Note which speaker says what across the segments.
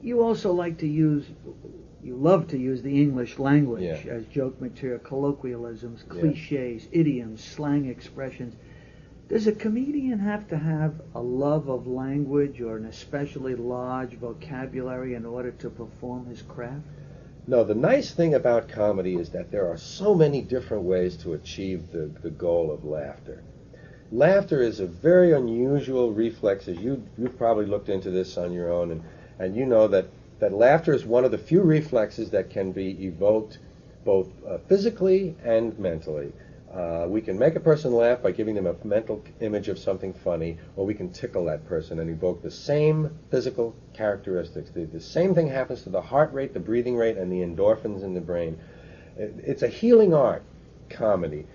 Speaker 1: You also like to use, you love to use the English language as joke material, colloquialisms, cliches, idioms, slang expressions. Does a comedian have to have a love of language or an especially large vocabulary in order to perform his craft?
Speaker 2: No, the nice thing about comedy is that there are so many different ways to achieve the goal of laughter. Laughter is a very unusual reflex, as you've probably looked into this on your own, and you know that laughter is one of the few reflexes that can be evoked both physically and mentally. We can make a person laugh by giving them a mental image of something funny, or we can tickle that person and evoke the same physical characteristics. The same thing happens to the heart rate, the breathing rate, and the endorphins in the brain. It's a healing art, comedy.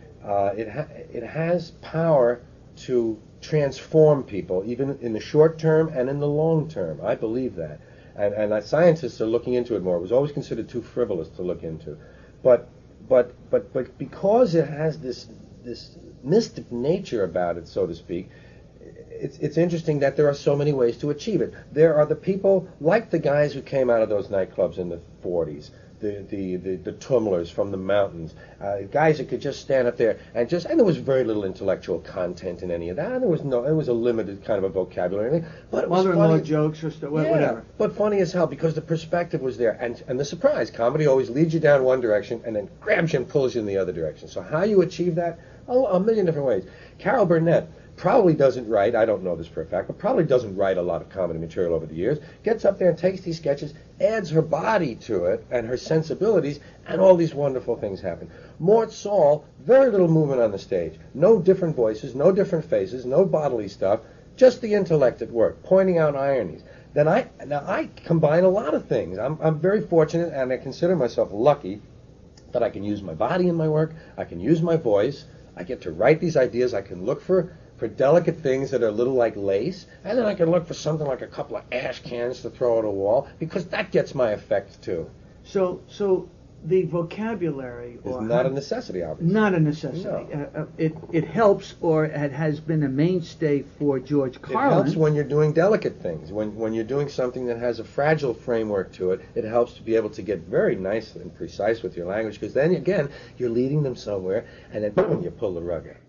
Speaker 2: It has power to transform people, even in the short term and in the long term. I believe that. And scientists are looking into it more. It was always considered too frivolous to look into. But because it has this mystic nature about it, so to speak, it's interesting that there are so many ways to achieve it. There are the people, like the guys who came out of those nightclubs in the 40s, the tumblers from the mountains, guys that could just stand up there and there was very little intellectual content in any of that. It was a limited kind of a vocabulary, but it was
Speaker 1: mother-in-law
Speaker 2: funny.
Speaker 1: jokes or whatever.
Speaker 2: But funny as hell because the perspective was there, and the surprise. Comedy always leads you down one direction and then grabs you and pulls you in the other direction. So how you achieve that? Oh, a million different ways. Carol Burnett probably doesn't write, I don't know this for a fact, but probably doesn't write a lot of comedy material over the years, gets up there and takes these sketches, adds her body to it and her sensibilities, and all these wonderful things happen. Mort Saul, very little movement on the stage. No different voices, no different faces, no bodily stuff, just the intellect at work, pointing out ironies. Now I combine a lot of things. I'm very fortunate, and I consider myself lucky that I can use my body in my work, I can use my voice, I get to write these ideas, I can look for delicate things that are a little like lace, and then I can look for something like a couple of ash cans to throw at a wall, because that gets my effect too.
Speaker 1: So the vocabulary
Speaker 2: is not a necessity, obviously.
Speaker 1: Not a necessity. No. It helps, or it has been a mainstay for George Carlin.
Speaker 2: It helps when you're doing delicate things. When you're doing something that has a fragile framework to it, it helps to be able to get very nice and precise with your language, because then, again, you're leading them somewhere, and then boom, you pull the rug out.